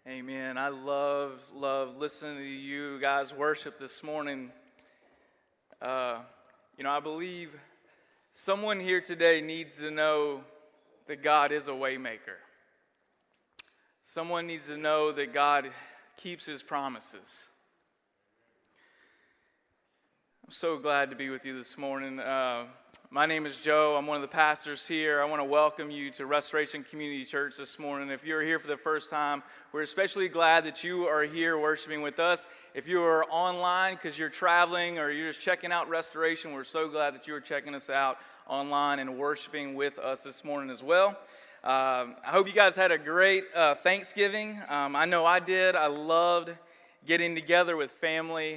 Amen. I love listening to you guys worship this morning. I believe someone here today needs to know that God is a way maker. Someone needs to know that God keeps his promises. I'm so glad to be with you this morning. My name is Joe. I'm one of the pastors here. I want to welcome you to Restoration Community Church this morning. If you're here for the first time, we're especially glad that you are here worshiping with us. If you are online because you're traveling or you're just checking out Restoration, we're so glad that you are checking us out online and worshiping with us this morning as well. I hope you guys had a great Thanksgiving. I know I did. I loved getting together with family.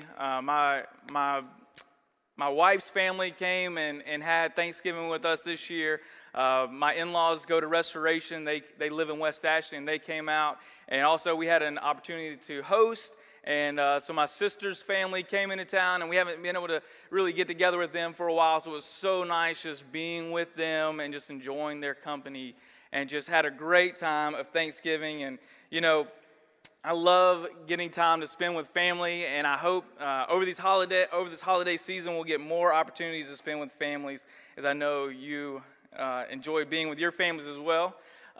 My wife's family came and had Thanksgiving with us this year. My in-laws go to Restoration. They live in West Ashton, and they came out. And also we had an opportunity to host. And so my sister's family came into town, and we haven't been able to really get together with them for a while. So it was so nice just being with them and just enjoying their company and just had a great time of Thanksgiving. And, I love getting time to spend with family, and I hope over this holiday season we'll get more opportunities to spend with families, as I know you enjoy being with your families as well.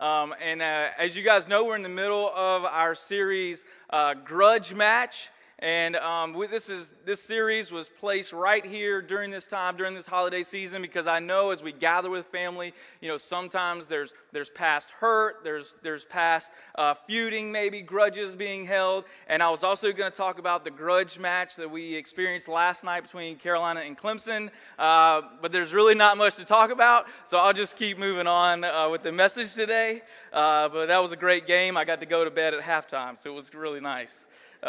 As you guys know, we're in the middle of our series, Grudge Match. And this series was placed right here during this time, during this holiday season, because I know as we gather with family, sometimes there's past hurt, there's past feuding, maybe grudges being held. And I was also going to talk about the grudge match that we experienced last night between Carolina and Clemson. But there's really not much to talk about, so I'll just keep moving on with the message today. But that was a great game. I got to go to bed at halftime, so it was really nice.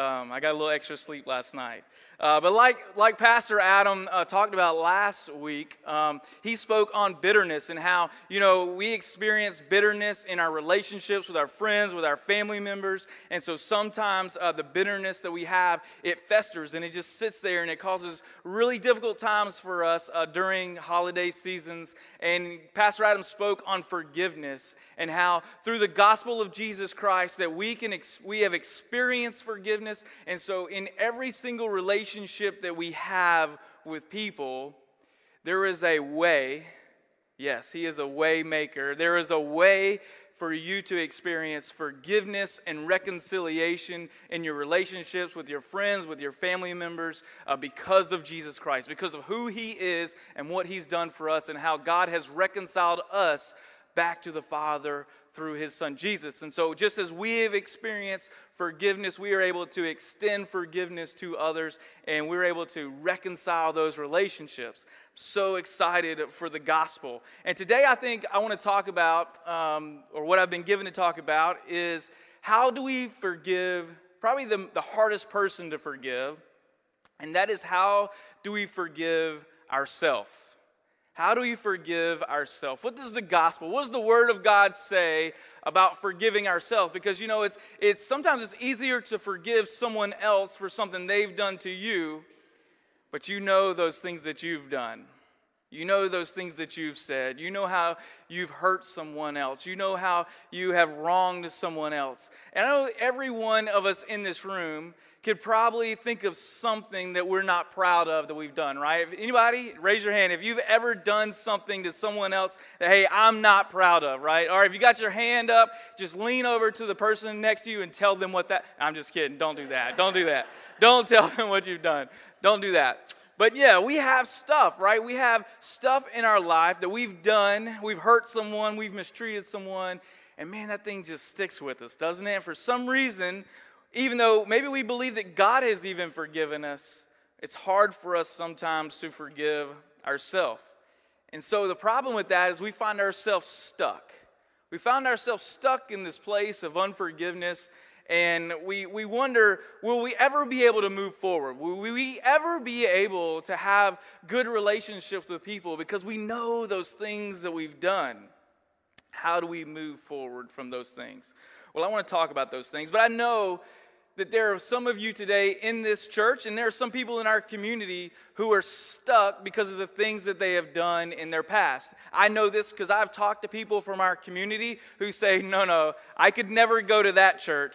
I got a little extra sleep last night. But like Pastor Adam talked about last week, he spoke on bitterness and how, we experience bitterness in our relationships with our friends, with our family members. And so sometimes the bitterness that we have, it festers and it just sits there and it causes really difficult times for us during holiday seasons. And Pastor Adam spoke on forgiveness and how through the gospel of Jesus Christ that we have experienced forgiveness. And so in every single relationship that we have with people, there is a way. Yes, he is a way maker. There is a way for you to experience forgiveness and reconciliation in your relationships with your friends, with your family members, because of Jesus Christ, because of who he is and what he's done for us and how God has reconciled us back to the Father through his Son Jesus. And so just as we have experienced forgiveness, we are able to extend forgiveness to others, and we're able to reconcile those relationships. I'm so excited for the gospel. And today I think I want to talk about, or what I've been given to talk about, is how do we forgive probably the hardest person to forgive, and that is how do we forgive ourselves. How do we forgive ourselves? What does the gospel, what does the word of God say about forgiving ourselves? Because, it's sometimes it's easier to forgive someone else for something they've done to you, but you know those things that you've done. You know those things that you've said. You know how you've hurt someone else. You know how you have wronged someone else. And I know every one of us in this room could probably think of something that we're not proud of that we've done, right? If anybody, raise your hand if you've ever done something to someone else that, hey, I'm not proud of, right? Or if you got your hand up, just lean over to the person next to you and tell them what that, I'm just kidding, don't do that, don't do that. Don't tell them what you've done, don't do that. But yeah, we have stuff, right? We have stuff in our life that we've done, we've hurt someone, we've mistreated someone, and man, that thing just sticks with us, doesn't it? And for some reason, even though maybe we believe that God has even forgiven us, it's hard for us sometimes to forgive ourselves. And so the problem with that is we find ourselves stuck. We found ourselves stuck in this place of unforgiveness, and we wonder, will we ever be able to move forward? Will we ever be able to have good relationships with people because we know those things that we've done? How do we move forward from those things? Well, I want to talk about those things, but I know that there are some of you today in this church, and there are some people in our community who are stuck because of the things that they have done in their past. I know this because I've talked to people from our community who say, no, I could never go to that church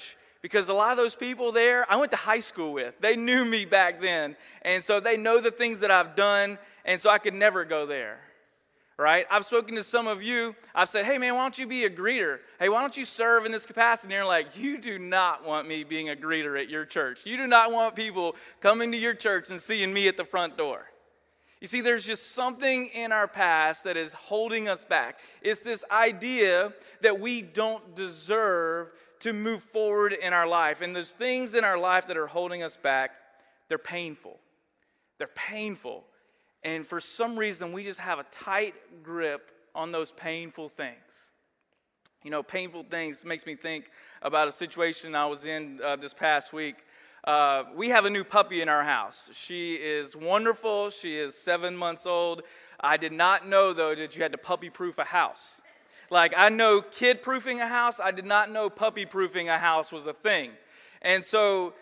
Because a lot of those people there, I went to high school with. They knew me back then. And so they know the things that I've done, and so I could never go there. Right? I've spoken to some of you. I've said, hey, man, why don't you be a greeter? Hey, why don't you serve in this capacity? And you're like, you do not want me being a greeter at your church. You do not want people coming to your church and seeing me at the front door. You see, there's just something in our past that is holding us back. It's this idea that we don't deserve to move forward in our life. And there's things in our life that are holding us back. They're painful. They're painful. And for some reason, we just have a tight grip on those painful things. You know, painful things makes me think about a situation I was in this past week. We have a new puppy in our house. She is wonderful. She is 7 months old. I did not know, though, that you had to puppy-proof a house. Like, I know kid-proofing a house. I did not know puppy-proofing a house was a thing. And so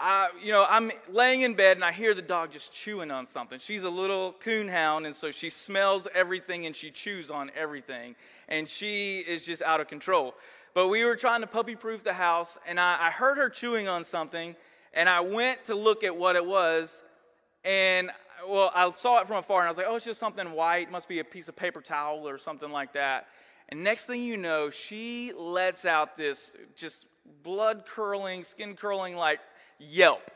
I'm laying in bed and I hear the dog just chewing on something. She's a little coon hound, and so she smells everything and she chews on everything. And she is just out of control. But we were trying to puppy-proof the house, and I heard her chewing on something, and I went to look at what it was, and, I saw it from afar, and I was like, oh, it's just something white. It must be a piece of paper towel or something like that. And next thing you know, she lets out this just blood-curling, skin-curling, like, yelp.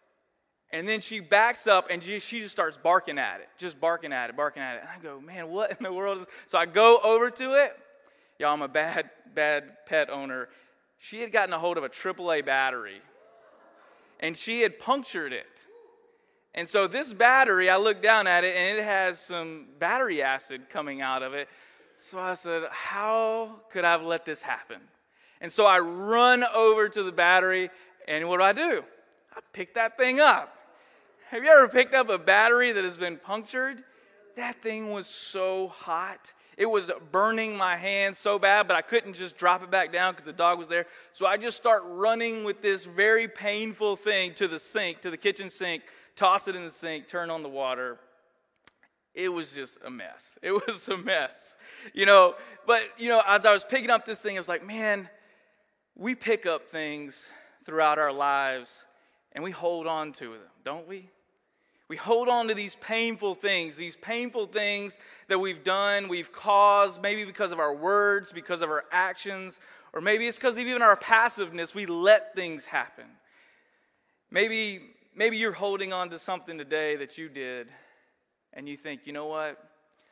And then she backs up and she just starts barking at it. Just barking at it. And I go, man, what in the world is... So I go over to it. Y'all, I'm a bad pet owner. She had gotten a hold of a AAA battery. And she had punctured it. And so this battery, I looked down at it and it has some battery acid coming out of it. So I said, how could I have let this happen? And so I run over to the battery. And what do? I pick that thing up. Have you ever picked up a battery that has been punctured? That thing was so hot. It was burning my hands so bad, but I couldn't just drop it back down because the dog was there. So I just start running with this very painful thing to the sink, to the kitchen sink, toss it in the sink, turn on the water. It was just a mess. It was a mess. But as I was picking up this thing, I was like, man, we pick up things throughout our lives, and we hold on to them, don't we? We hold on to these painful things that we've done, we've caused, maybe because of our words, because of our actions, or maybe it's because of even our passiveness. We let things happen. Maybe you're holding on to something today that you did, and you think, you know what?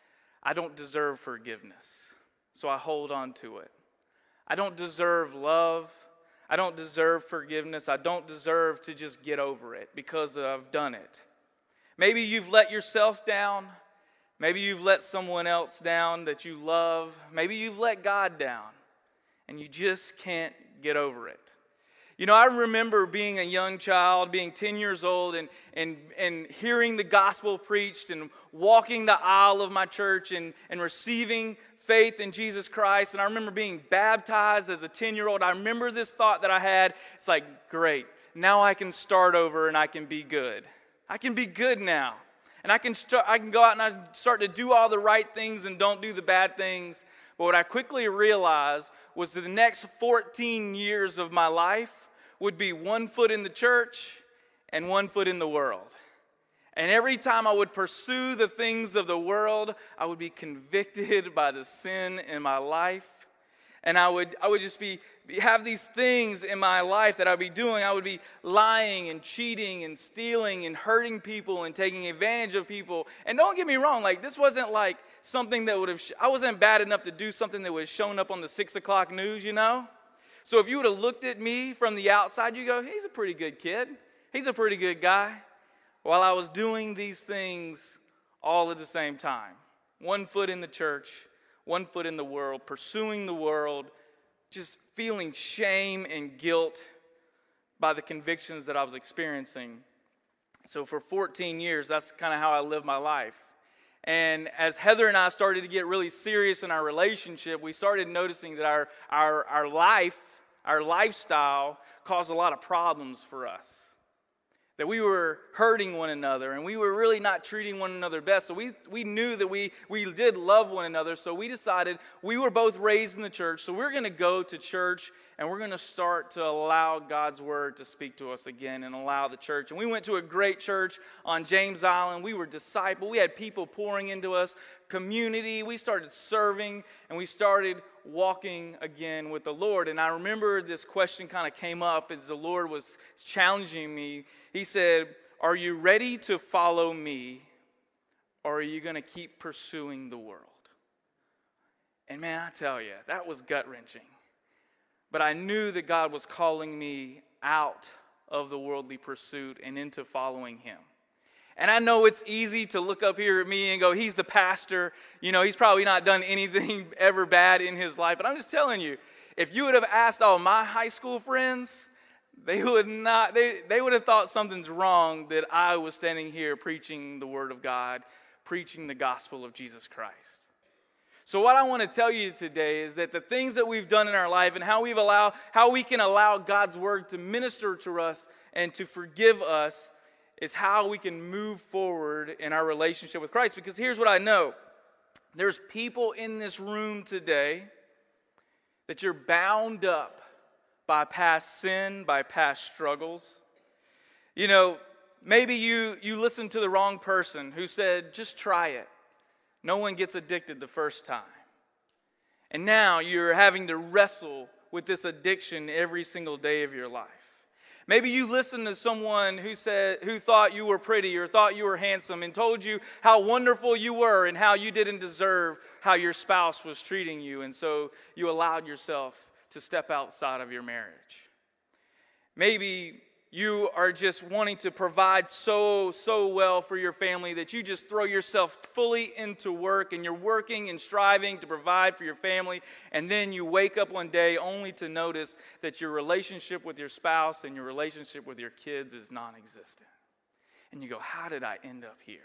I don't deserve forgiveness, so I hold on to it. I don't deserve love. I don't deserve forgiveness. I don't deserve to just get over it because I've done it. Maybe you've let yourself down. Maybe you've let someone else down that you love. Maybe you've let God down, and you just can't get over it. I remember being a young child, being 10 years old, and hearing the gospel preached and walking the aisle of my church and receiving faith in Jesus Christ. And I remember being baptized as a 10-year-old. I remember this thought that I had. It's like, great, now I can start over and I can be good. I can be good now. And I can go out and I start to do all the right things and don't do the bad things. But what I quickly realized was that the next 14 years of my life would be 1 foot in the church and 1 foot in the world. And every time I would pursue the things of the world, I would be convicted by the sin in my life. And I would just have these things in my life that I'd be doing. I would be lying and cheating and stealing and hurting people and taking advantage of people. And don't get me wrong, this wasn't like something that would have, I wasn't bad enough to do something that was showing up on the 6 o'clock news, So if you would have looked at me from the outside, you go, he's a pretty good kid. He's a pretty good guy. While I was doing these things all at the same time. 1 foot in the church, 1 foot in the world, pursuing the world, just feeling shame and guilt by the convictions that I was experiencing. So for 14 years, that's kind of how I lived my life. And as Heather and I started to get really serious in our relationship, we started noticing that our lifestyle caused a lot of problems for us. that we were hurting one another, and we were really not treating one another best. So we knew that we did love one another, so we decided we were both raised in the church, so we're going to go to church, and we're going to start to allow God's word to speak to us again and allow the church. And we went to a great church on James Island. We were discipled. We had people pouring into us, community. We started serving, and we started walking again with the Lord. And I remember this question kind of came up as the Lord was challenging me. He said, "Are you ready to follow me, or are you going to keep pursuing the world?" And man, I tell you, that was gut-wrenching. But I knew that God was calling me out of the worldly pursuit and into following him. And I know it's easy to look up here at me and go, he's the pastor. You know, he's probably not done anything ever bad in his life. But I'm just telling you, if you would have asked all my high school friends, they would have thought something's wrong that I was standing here preaching the word of God, preaching the gospel of Jesus Christ. So what I want to tell you today is that the things that we've done in our life and how we can allow God's word to minister to us and to forgive us is how we can move forward in our relationship with Christ. Because here's what I know. There's people in this room today that you're bound up by past sin, by past struggles. You know, maybe you listened to the wrong person who said, just try it. No one gets addicted the first time. And now you're having to wrestle with this addiction every single day of your life. Maybe you listened to someone who thought you were pretty or thought you were handsome and told you how wonderful you were and how you didn't deserve how your spouse was treating you. And so you allowed yourself to step outside of your marriage. Maybe you are just wanting to provide so well for your family that you just throw yourself fully into work and you're working and striving to provide for your family, and then you wake up one day only to notice that your relationship with your spouse and your relationship with your kids is non-existent. And you go, how did I end up here?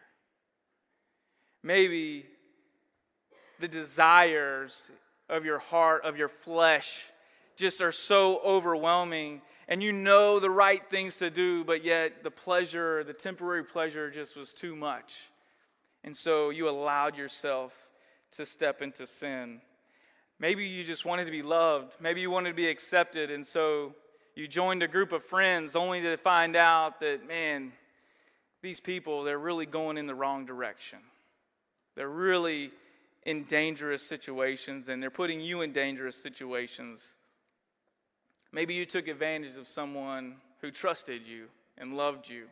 Maybe the desires of your heart, of your flesh, just are so overwhelming, and you know the right things to do, but yet the temporary pleasure just was too much. And so you allowed yourself to step into sin. Maybe you just wanted to be loved. Maybe you wanted to be accepted, and so you joined a group of friends only to find out that, man, these people, they're really going in the wrong direction. They're really in dangerous situations, and they're putting you in dangerous situations. Maybe you took advantage of someone who trusted you and loved you.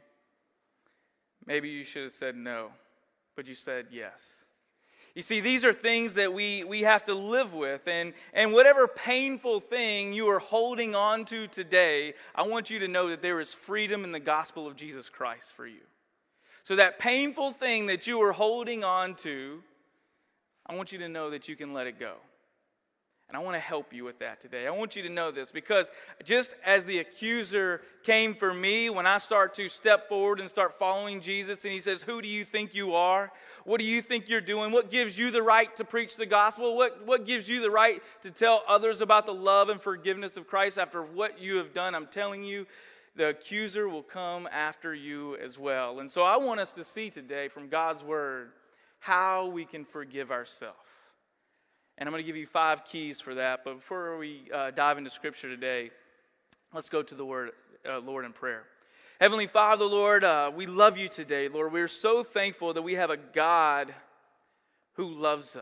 Maybe you should have said no, but you said yes. You see, these are things that we have to live with. And whatever painful thing you are holding on to today, I want you to know that there is freedom in the gospel of Jesus Christ for you. So that painful thing that you are holding on to, I want you to know that you can let it go. And I want to help you with that today. I want you to know this, because just as the accuser came for me when I start to step forward and start following Jesus, and he says, who do you think you are? What do you think you're doing? What gives you the right to preach the gospel? What gives you the right to tell others about the love and forgiveness of Christ after what you have done? I'm telling you, the accuser will come after you as well. And so I want us to see today from God's word how we can forgive ourselves. And I'm going to give you 5 keys for that. But before we dive into Scripture today, let's go to the Lord in prayer. Heavenly Father, Lord, we love you today, Lord. We're so thankful that we have a God who loves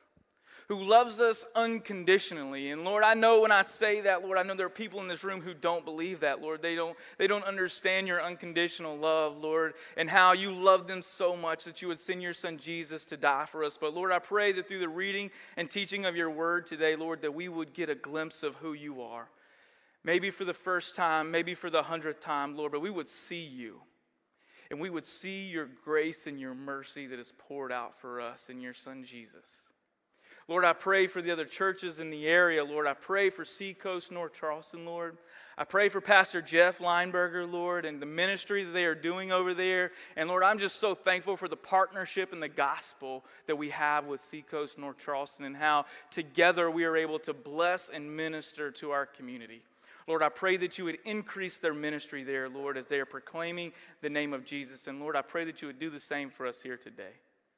us unconditionally. And Lord, I know when I say that, Lord, I know there are people in this room who don't believe that, Lord. They don't understand your unconditional love, Lord, and how you love them so much that you would send your son Jesus to die for us. But Lord, I pray that through the reading and teaching of your word today, Lord, that we would get a glimpse of who you are. Maybe for the first time, maybe for the 100th time, Lord, but we would see you. And we would see your grace and your mercy that is poured out for us in your son Jesus. Lord, I pray for the other churches in the area. Lord, I pray for Seacoast, North Charleston, Lord. I pray for Pastor Jeff Lineberger, Lord, and the ministry that they are doing over there. And Lord, I'm just so thankful for the partnership and the gospel that we have with Seacoast, North Charleston, and how together we are able to bless and minister to our community. Lord, I pray that you would increase their ministry there, Lord, as they are proclaiming the name of Jesus. And Lord, I pray that you would do the same for us here today.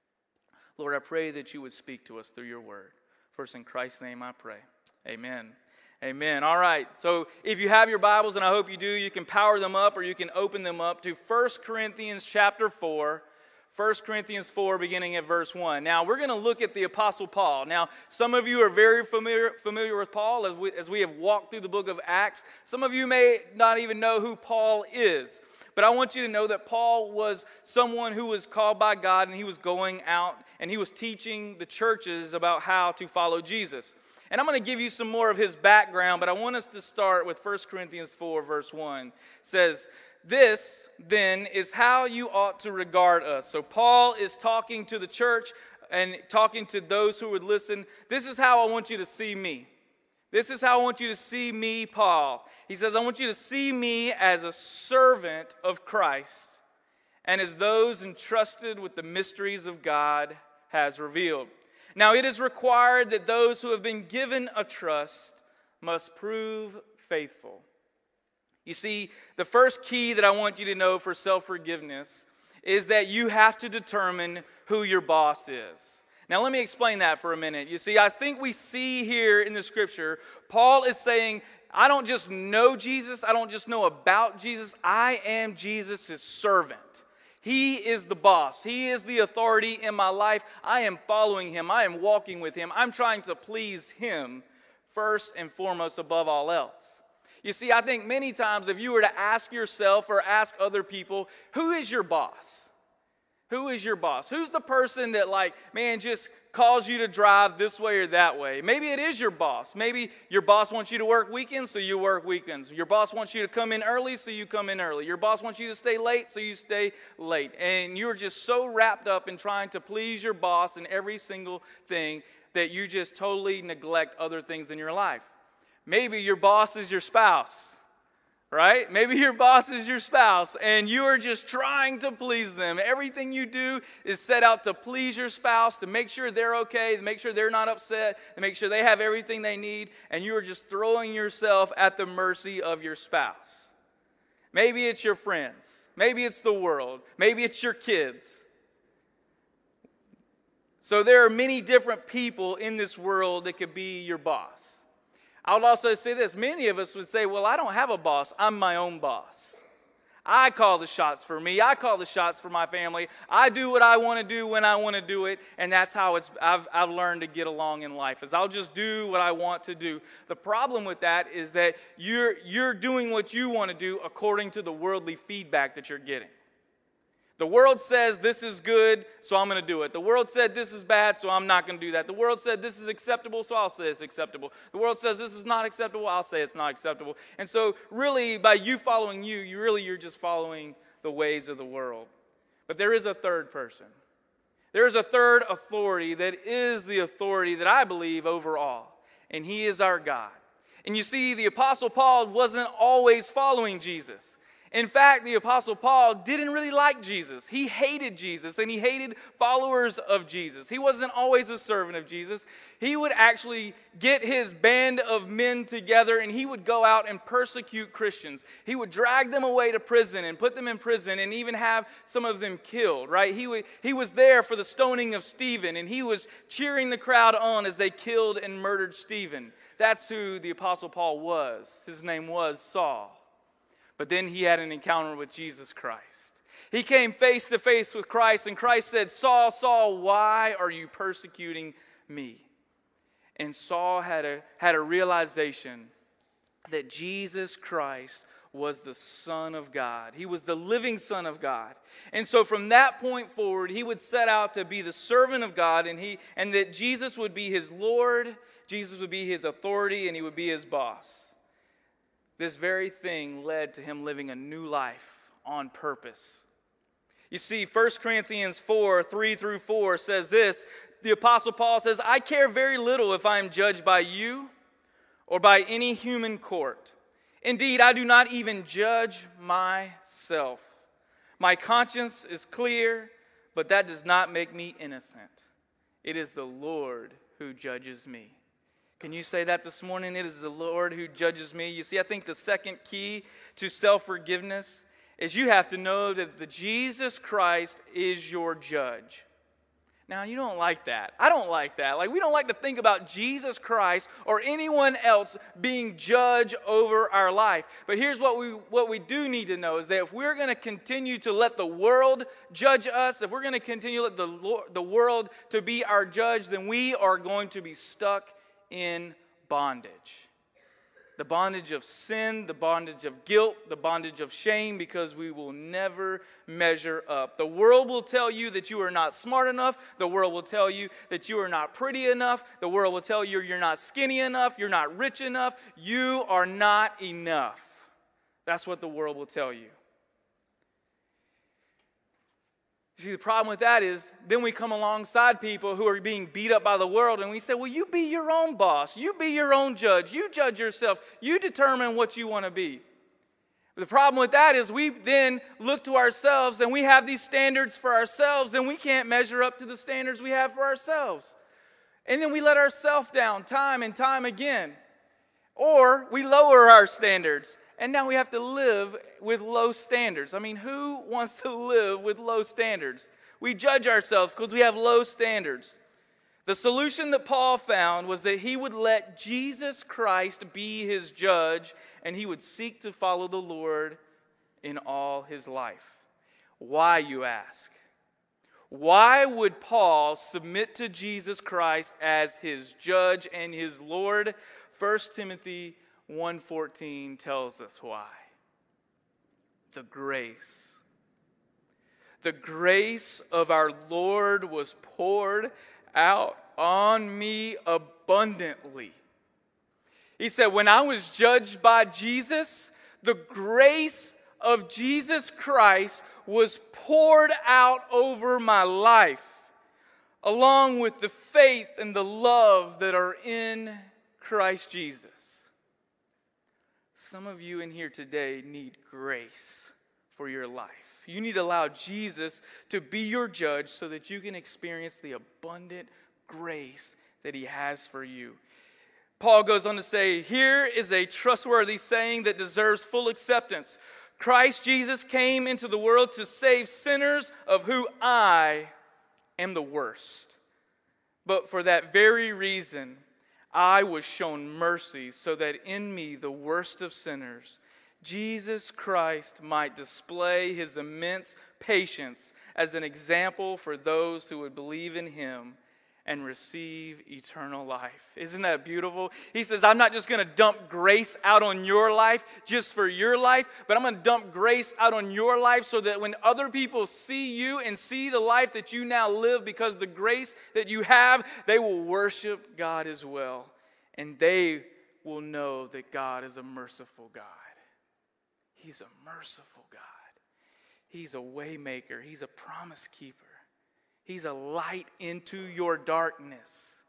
Lord, I pray that you would speak to us through your word. First, in Christ's name I pray. Amen. Amen. All right. So if you have your Bibles, and I hope you do, you can power them up or you can open them up to 1 Corinthians chapter 4. 1 Corinthians 4, beginning at verse 1. Now, we're going to look at the Apostle Paul. Now, some of you are very familiar with Paul as we have walked through the book of Acts. Some of you may not even know who Paul is. But I want you to know that Paul was someone who was called by God, and he was going out and he was teaching the churches about how to follow Jesus. And I'm going to give you some more of his background, but I want us to start with 1 Corinthians 4, verse 1. It says, "This, then, is how you ought to regard us." So Paul is talking to the church and talking to those who would listen. This is how I want you to see me. This is how I want you to see me, Paul. He says, I want you to see me as a servant of Christ and as those entrusted with the mysteries of God has revealed. Now it is required that those who have been given a trust must prove faithful. You see, the first key that I want you to know for self-forgiveness is that you have to determine who your boss is. Now let me explain that for a minute. You see, I think we see here in the scripture, Paul is saying, I don't just know Jesus, I don't just know about Jesus, I am Jesus' servant. He is the boss. He is the authority in my life. I am following him. I am walking with him. I'm trying to please him first and foremost above all else. You see, I think many times if you were to ask yourself or ask other people, who is your boss? Who is your boss? Who's the person that just calls you to drive this way or that way? Maybe it is your boss. Maybe your boss wants you to work weekends, so you work weekends. Your boss wants you to come in early, so you come in early. Your boss wants you to stay late, so you stay late. And you're just so wrapped up in trying to please your boss in every single thing that you just totally neglect other things in your life. Maybe your boss is your spouse. Right? Maybe your boss is your spouse and you are just trying to please them. Everything you do is set out to please your spouse, to make sure they're okay, to make sure they're not upset, to make sure they have everything they need, and you are just throwing yourself at the mercy of your spouse. Maybe it's your friends. Maybe it's the world. Maybe it's your kids. So there are many different people in this world that could be your boss. I would also say this. Many of us would say, well, I don't have a boss. I'm my own boss. I call the shots for me. I call the shots for my family. I do what I want to do when I want to do it, and that's how I've learned to get along in life, is I'll just do what I want to do. The problem with that is that you're doing what you want to do according to the worldly feedback that you're getting. The world says this is good, so I'm going to do it. The world said this is bad, so I'm not going to do that. The world said this is acceptable, so I'll say it's acceptable. The world says this is not acceptable, I'll say it's not acceptable. And so really, by you following you're just following the ways of the world. But there is a third person. There is a third authority that is the authority that I believe over all. And he is our God. And you see, the Apostle Paul wasn't always following Jesus. In fact, the Apostle Paul didn't really like Jesus. He hated Jesus, and he hated followers of Jesus. He wasn't always a servant of Jesus. He would actually get his band of men together, and he would go out and persecute Christians. He would drag them away to prison and put them in prison and even have some of them killed, right? He was there for the stoning of Stephen, and he was cheering the crowd on as they killed and murdered Stephen. That's who the Apostle Paul was. His name was Saul. But then he had an encounter with Jesus Christ. He came face to face with Christ, and Christ said, Saul, Saul, why are you persecuting me? And Saul had a realization that Jesus Christ was the Son of God. He was the living Son of God. And so from that point forward, he would set out to be the servant of God, and that Jesus would be his Lord, Jesus would be his authority, and he would be his boss. This very thing led to him living a new life on purpose. You see, 1 Corinthians 4, 3 through 4 says this. The Apostle Paul says, I care very little if I am judged by you or by any human court. Indeed, I do not even judge myself. My conscience is clear, but that does not make me innocent. It is the Lord who judges me. Can you say that this morning? It is the Lord who judges me. You see, I think the second key to self-forgiveness is you have to know that the Jesus Christ is your judge. Now, you don't like that. I don't like that. Like, we don't like to think about Jesus Christ or anyone else being judge over our life. But here's what we do need to know is that if we're going to continue to let the world judge us, if we're going to continue to let the world to be our judge, then we are going to be stuck in bondage. The bondage of sin, the bondage of guilt, the bondage of shame, because we will never measure up. The world will tell you that you are not smart enough. The world will tell you that you are not pretty enough. The world will tell you you're not skinny enough. You're not rich enough. You are not enough. That's what the world will tell you. You see, the problem with that is then we come alongside people who are being beat up by the world and we say, well, you be your own boss. You be your own judge. You judge yourself. You determine what you want to be. But the problem with that is we then look to ourselves and we have these standards for ourselves and we can't measure up to the standards we have for ourselves. And then we let ourselves down time and time again. Or we lower our standards. And now we have to live with low standards. I mean, who wants to live with low standards? We judge ourselves because we have low standards. The solution that Paul found was that he would let Jesus Christ be his judge and he would seek to follow the Lord in all his life. Why, you ask? Why would Paul submit to Jesus Christ as his judge and his Lord? 1 Timothy 1:14 tells us why. The grace. The grace of our Lord was poured out on me abundantly. He said, when I was judged by Jesus, the grace of Jesus Christ was poured out over my life, along with the faith and the love that are in Christ Jesus. Some of you in here today need grace for your life. You need to allow Jesus to be your judge so that you can experience the abundant grace that he has for you. Paul goes on to say, here is a trustworthy saying that deserves full acceptance. Christ Jesus came into the world to save sinners, of who I am the worst. But for that very reason, I was shown mercy so that in me, the worst of sinners, Jesus Christ might display his immense patience as an example for those who would believe in him and receive eternal life. Isn't that beautiful? He says, I'm not just going to dump grace out on your life just for your life, but I'm going to dump grace out on your life so that when other people see you and see the life that you now live because of the grace that you have, they will worship God as well. And they will know that God is a merciful God. He's a merciful God. He's a way maker. He's a promise keeper. He's a light into your darkness.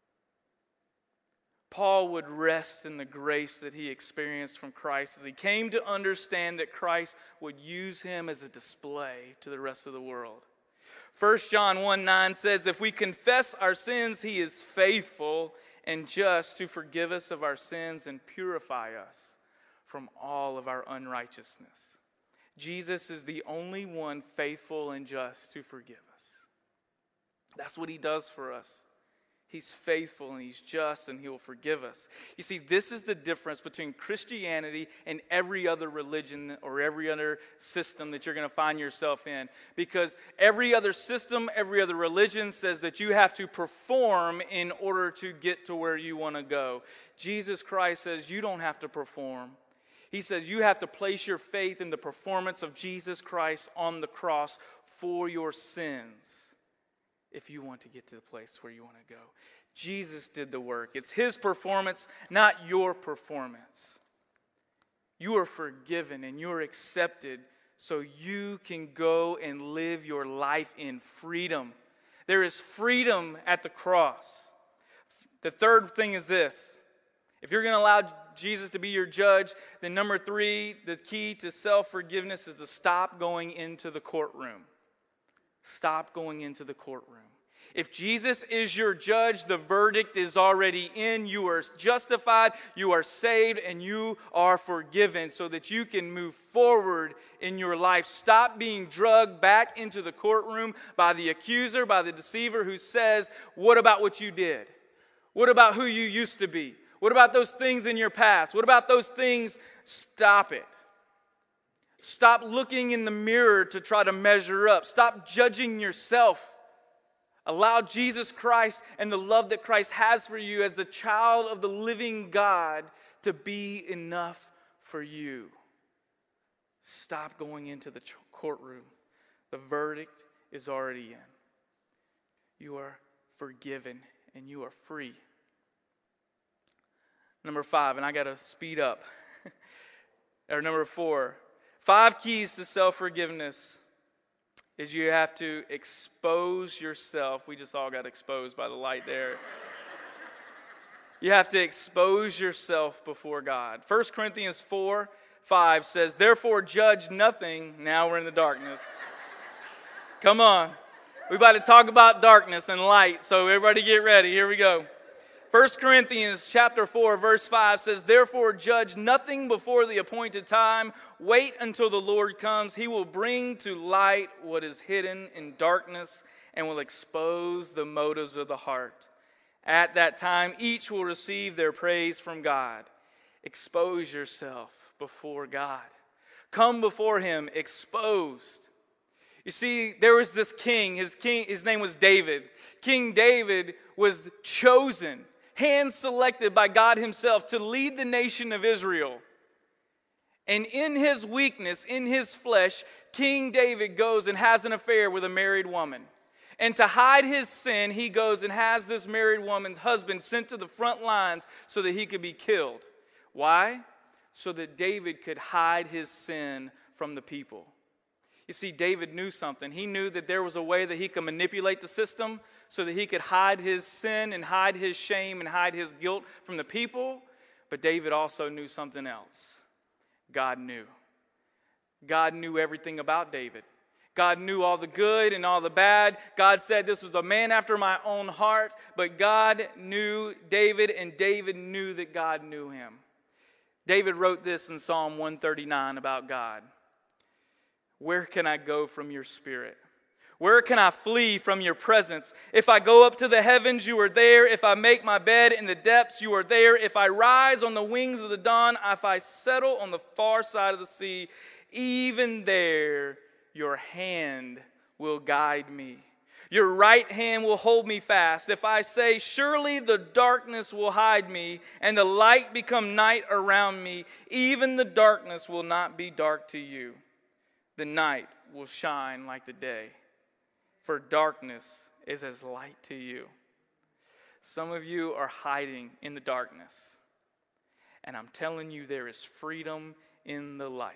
Paul would rest in the grace that he experienced from Christ as he came to understand that Christ would use him as a display to the rest of the world. 1 John 1:9 says, if we confess our sins, he is faithful and just to forgive us of our sins and purify us from all of our unrighteousness. Jesus is the only one faithful and just to forgive us. That's what he does for us. He's faithful and he's just and he will forgive us. You see, this is the difference between Christianity and every other religion or every other system that you're going to find yourself in. Because every other system, every other religion says that you have to perform in order to get to where you want to go. Jesus Christ says you don't have to perform. He says you have to place your faith in the performance of Jesus Christ on the cross for your sins. If you want to get to the place where you want to go. Jesus did the work. It's his performance, not your performance. You are forgiven and you are accepted so you can go and live your life in freedom. There is freedom at the cross. The third thing is this. If you're going to allow Jesus to be your judge, then number 3, the key to self-forgiveness is to stop going into the courtroom. Stop going into the courtroom. If Jesus is your judge, the verdict is already in. You are justified, you are saved, and you are forgiven so that you can move forward in your life. Stop being drugged back into the courtroom by the accuser, by the deceiver who says, what about what you did? What about who you used to be? What about those things in your past? What about those things? Stop it. Stop looking in the mirror to try to measure up. Stop judging yourself. Allow Jesus Christ and the love that Christ has for you as the child of the living God to be enough for you. Stop going into the courtroom. The verdict is already in. You are forgiven and you are free. Number 5, and I got to speed up. Or number 4, 5 keys to self-forgiveness is you have to expose yourself. We just all got exposed by the light there. You have to expose yourself before God. 1 Corinthians 4:5 says, therefore judge nothing. Now we're in the darkness. Come on. We're about to talk about darkness and light, so everybody get ready. Here we go. 1 Corinthians chapter 4, verse 5 says, therefore judge nothing before the appointed time. Wait until the Lord comes. He will bring to light what is hidden in darkness and will expose the motives of the heart. At that time, each will receive their praise from God. Expose yourself before God. Come before Him exposed. You see, there was this king. His name was David. King David was chosen, hand-selected by God Himself to lead the nation of Israel. And in his weakness, in his flesh, King David goes and has an affair with a married woman. And to hide his sin, he goes and has this married woman's husband sent to the front lines so that he could be killed. Why? So that David could hide his sin from the people. You see, David knew something. He knew that there was a way that he could manipulate the system so that he could hide his sin and hide his shame and hide his guilt from the people. But David also knew something else. God knew. God knew everything about David. God knew all the good and all the bad. God said this was a man after my own heart. But God knew David, and David knew that God knew him. David wrote this in Psalm 139 about God. Where can I go from your spirit? Where can I flee from your presence? If I go up to the heavens, you are there. If I make my bed in the depths, you are there. If I rise on the wings of the dawn, if I settle on the far side of the sea, even there your hand will guide me. Your right hand will hold me fast. If I say, surely the darkness will hide me, and the light become night around me, even the darkness will not be dark to you. The night will shine like the day, for darkness is as light to you. Some of you are hiding in the darkness, and I'm telling you there is freedom in the light.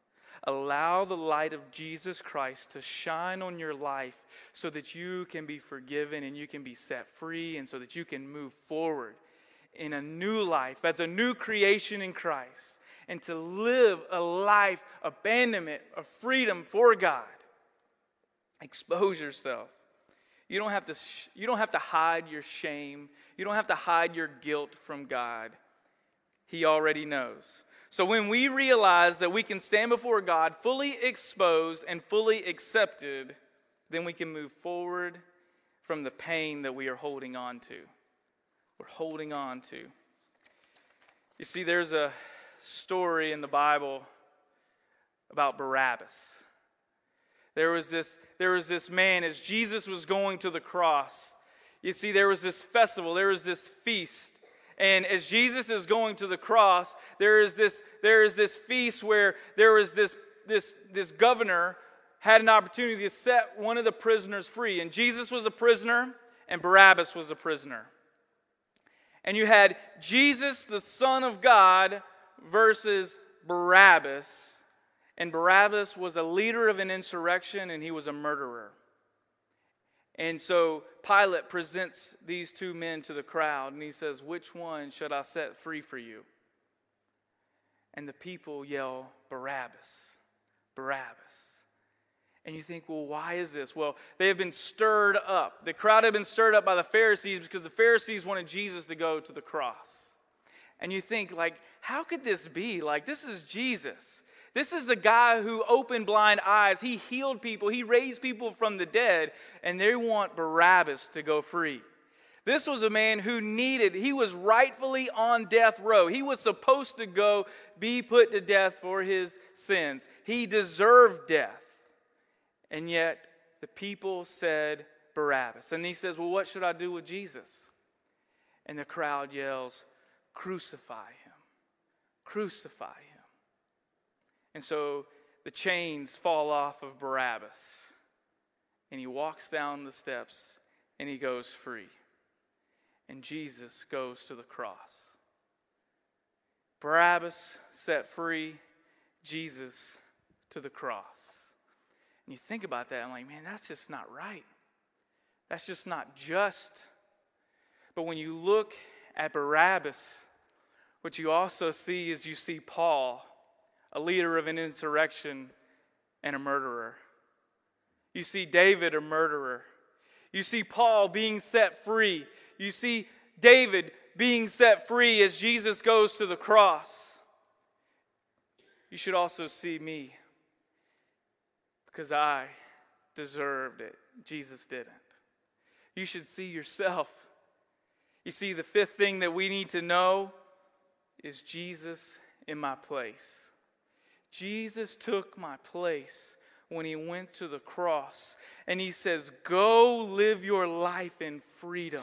Allow the light of Jesus Christ to shine on your life so that you can be forgiven and you can be set free and so that you can move forward in a new life as a new creation in Christ and to live a life of abandonment, of freedom for God. Expose yourself. You don't have to hide your shame. You don't have to hide your guilt from God. He already knows. So when we realize that we can stand before God fully exposed and fully accepted, then we can move forward from the pain that we are holding on to. We're holding on to. You see, there's a story in the Bible about Barabbas. There was this man, as Jesus was going to the cross. You see, there was this festival, there was this feast. And as Jesus is going to the cross, there is this feast where there was this governor had an opportunity to set one of the prisoners free. And Jesus was a prisoner, and Barabbas was a prisoner. And you had Jesus, the Son of God, versus Barabbas. And Barabbas was a leader of an insurrection, and he was a murderer. And so Pilate presents these two men to the crowd, and he says, which one should I set free for you? And the people yell, Barabbas, Barabbas. And you think, well, why is this? Well, they have been stirred up. The crowd had been stirred up by the Pharisees because the Pharisees wanted Jesus to go to the cross. And you think, like, how could this be? Like, this is Jesus. This is the guy who opened blind eyes. He healed people. He raised people from the dead. And they want Barabbas to go free. This was a man who he was rightfully on death row. He was supposed to go be put to death for his sins. He deserved death. And yet, the people said Barabbas. And he says, well, what should I do with Jesus? And the crowd yells, crucify him. Crucify him. And so the chains fall off of Barabbas. And he walks down the steps and he goes free. And Jesus goes to the cross. Barabbas set free, Jesus to the cross. And you think about that, I'm like, man, that's just not right. That's just not just. But when you look at Barabbas, what you also see is you see Paul, a leader of an insurrection and a murderer. You see David, a murderer. You see Paul being set free. You see David being set free as Jesus goes to the cross. You should also see me, because I deserved it. Jesus didn't. You should see yourself. You see, the fifth thing that we need to know is Jesus in my place. Jesus took my place when he went to the cross. And he says, go live your life in freedom.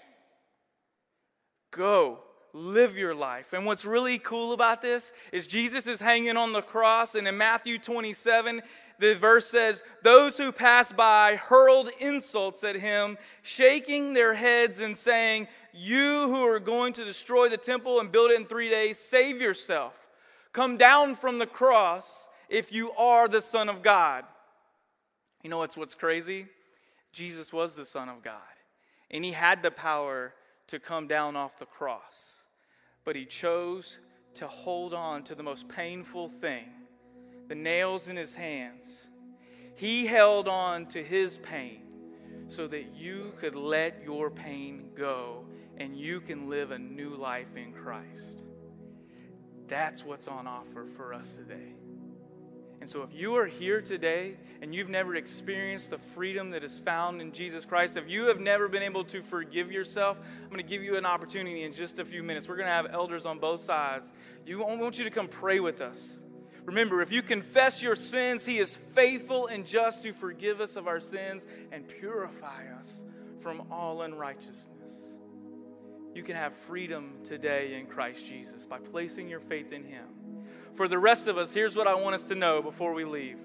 Go live your life. And what's really cool about this is Jesus is hanging on the cross. And in Matthew 27, the verse says, those who passed by hurled insults at him, shaking their heads and saying, you who are going to destroy the temple and build it in 3 days, save yourself. Come down from the cross if you are the Son of God. You know what's crazy? Jesus was the Son of God. And he had the power to come down off the cross. But he chose to hold on to the most painful thing, the nails in his hands. He held on to his pain so that you could let your pain go and you can live a new life in Christ. That's what's on offer for us today. And so if you are here today and you've never experienced the freedom that is found in Jesus Christ, if you have never been able to forgive yourself, I'm going to give you an opportunity in just a few minutes. We're going to have elders on both sides. I want you to come pray with us. Remember, if you confess your sins, he is faithful and just to forgive us of our sins and purify us from all unrighteousness. You can have freedom today in Christ Jesus by placing your faith in him. For the rest of us, here's what I want us to know before we leave.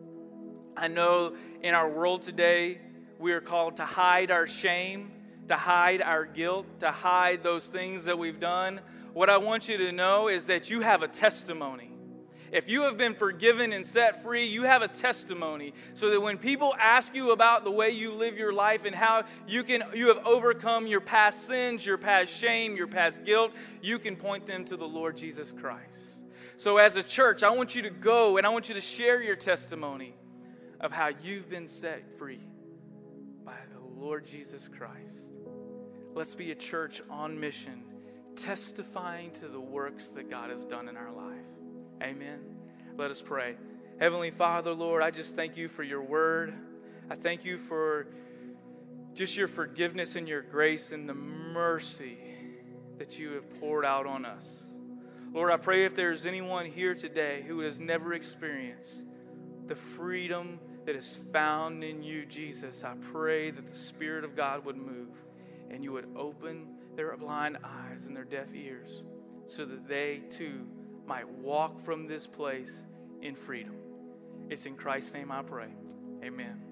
I know in our world today, we are called to hide our shame, to hide our guilt, to hide those things that we've done. What I want you to know is that you have a testimony. If you have been forgiven and set free, you have a testimony so that when people ask you about the way you live your life and how you have overcome your past sins, your past shame, your past guilt, you can point them to the Lord Jesus Christ. So as a church, I want you to go and I want you to share your testimony of how you've been set free by the Lord Jesus Christ. Let's be a church on mission, testifying to the works that God has done in our life. Amen. Let us pray. Heavenly Father, Lord, I just thank you for your word. I thank you for just your forgiveness and your grace and the mercy that you have poured out on us. Lord, I pray if there's anyone here today who has never experienced the freedom that is found in you, Jesus, I pray that the Spirit of God would move and you would open their blind eyes and their deaf ears so that they too might walk from this place in freedom. It's in Christ's name I pray. Amen.